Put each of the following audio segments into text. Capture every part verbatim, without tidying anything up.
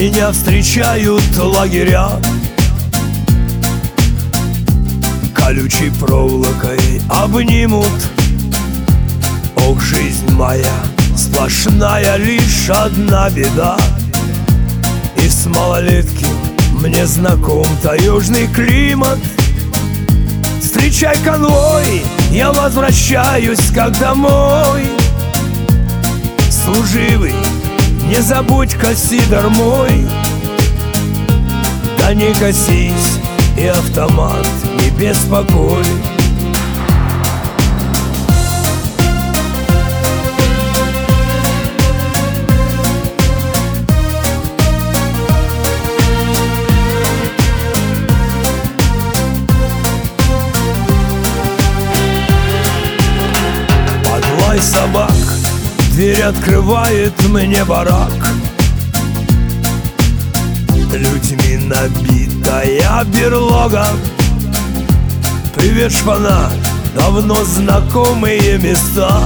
Меня встречают лагеря колючей проволокой обнимут. Ох, жизнь моя сплошная, лишь одна беда. И с малолетки мне знаком таежный климат. Встречай конвой, я возвращаюсь как домой. Служивый, не забудь кассидор мой. Да не косись, и автомат не беспокой. Под лай собак дверь открывает мне барак. Людьми набитая берлога. Привет, шпана, давно знакомые места.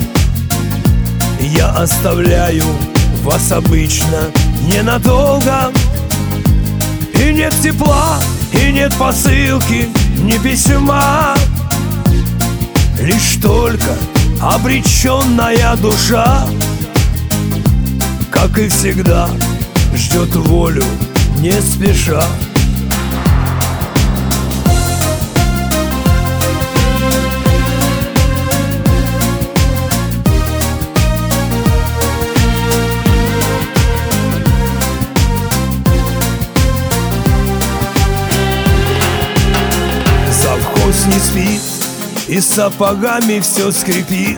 Я оставляю вас обычно ненадолго. И нет тепла, и нет посылки, ни письма. Лишь только обреченная душа, как и всегда, ждет волю не спеша. Завхоз не спит, и сапогами все скрипит.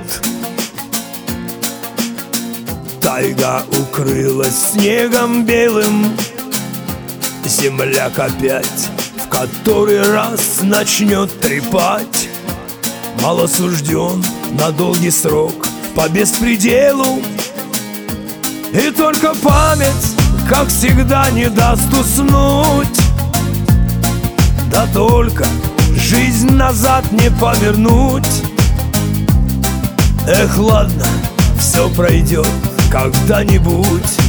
Тайга укрылась снегом белым. Земляк опять в который раз начнет трепать. Мало сужден на долгий срок по беспределу. И только память, как всегда, не даст уснуть. Да только жизнь назад не повернуть. Эх, ладно, все пройдет когда-нибудь.